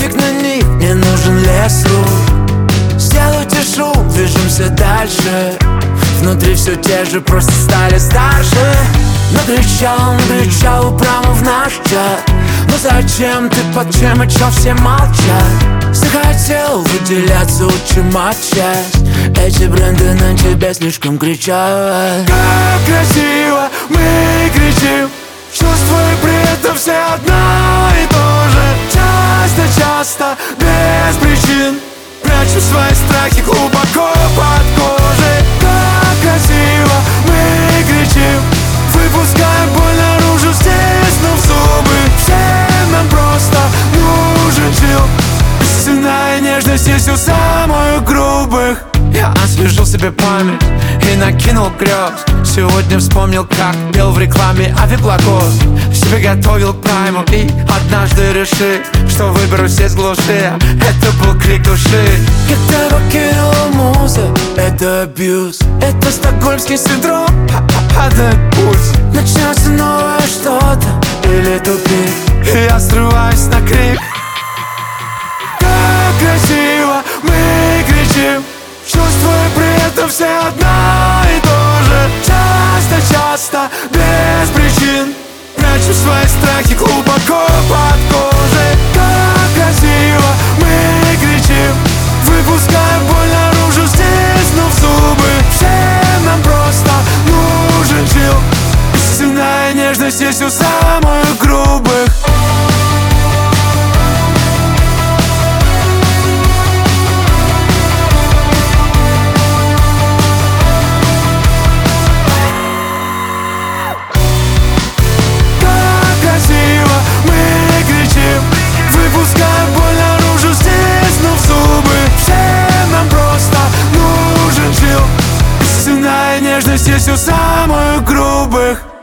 пофиг на них, мне нужен лес рук. Сделайте шум, движемся дальше. Внутри все те же, просто стали старше. Накричал прямо в наш чат. Ну зачем ты, под чем и чё все молчат? Захотел выделяться, лучше молчать. Эти бренды на тебя слишком кричат. Как красиво мы кричим, чувствуя при этом все одно и то же. Часто, без причин прячу свои страхи глубоко под кожей. Как красиво мы кричим, выпускаем боль наружу, стиснув зубы. Всем нам просто нужен чил. Истинная нежность есть у самых грубых. Я освежил себе память и накинул грез. Сегодня вспомнил, как пел в рекламе авиаплакос. Себе готовил к прайму и однажды решил, что выберусь из глуши. Это был крик души. Когда покинула муза, это абьюз. Это стокгольмский синдром, падает пульс. Начнется новое что-то или тупик, и я срываюсь на крик. Как красиво мы кричим, чувствуя при этом все одно и то же. Часто, без причин прячу свои страхи глубоко под кожей. Как красиво мы кричим, выпускаем боль наружу, стиснув зубы. Всем нам просто нужен чил. Истинная нежность есть у самых грубых. Выпускаем боль наружу, стиснув зубы. Всем нам просто нужен чил. Истинная нежность есть у самых грубых.